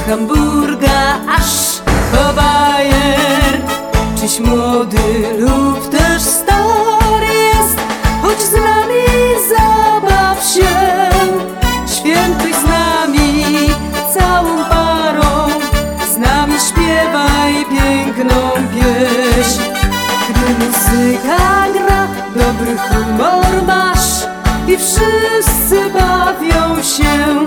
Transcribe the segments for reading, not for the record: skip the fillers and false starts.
Hamburga aż po Bajer. Czyś młody lub też stary jest, chodź z nami, zabaw się. Świętuj z nami całą parą, z nami śpiewaj piękną pieśń. Gdy muzyka gra, dobry humor masz i wszyscy bawią się.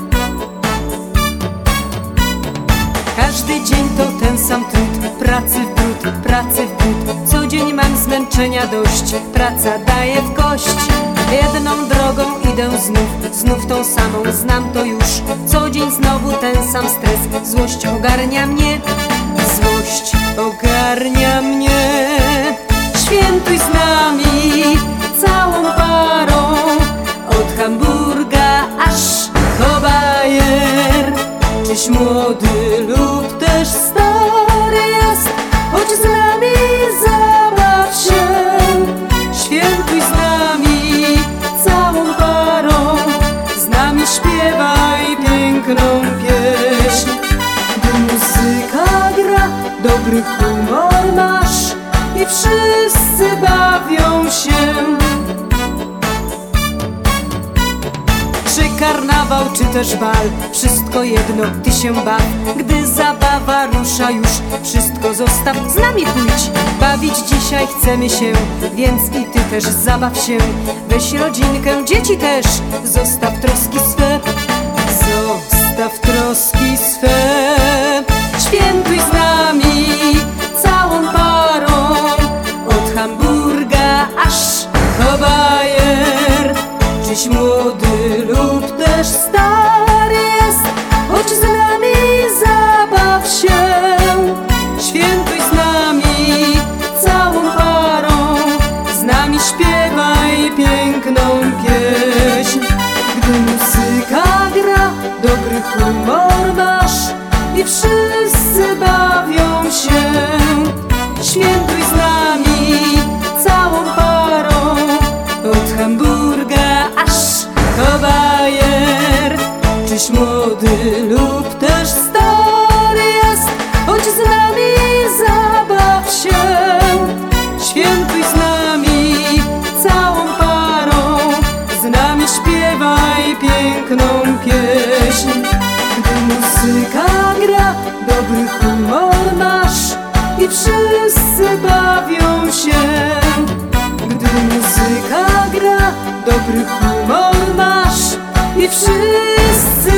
Każdy dzień to ten sam trud, pracy w brud, pracy w brud. Co dzień mam zmęczenia dość, praca daje w kość. Jedną drogą idę znów tą samą, znam to już. Co dzień znowu ten sam stres, złość ogarnia mnie, złość ogarnia mnie. Świętuj z nami całą parą, od Hamburga aż po Bajer. Czyś młody lub też stary jest, chodź z nami, zabaw się. Świętuj z nami całą parą, z nami śpiewaj piękną pieśń. Gdy muzyka gra, dobry humor masz i wszyscy bawią się. Czy karnawał, czy też bal, wszystko jedno, ty się baw. Gdy zabawa rusza już, wszystko zostaw, z nami pójdź. Bawić dzisiaj chcemy się, więc i ty też zabaw się. Weź rodzinkę, dzieci też, zostaw troski swe, zostaw troski swe. Świętuj z nami całą parą, od Hamburga aż po Bajer. Czyś młody lub też stary jest, chodź z nami, zabaw się. Świętuj z nami całą parą, z nami śpiewaj piękną pieśń. Gdy muzyka gra, dobry humor masz i wszyscy bawią się. Świętuj z nami całą parą, od Hamburga aż po Bajer. Czyś młody lub też stary jest, chodź z nami, zabaw się. Świętuj z nami całą parą, z nami śpiewaj piękną pieśń. Gdy muzyka gra, dobry humor masz i wszyscy bawią się. Gdy muzyka gra, dobry humor masz i wszyscy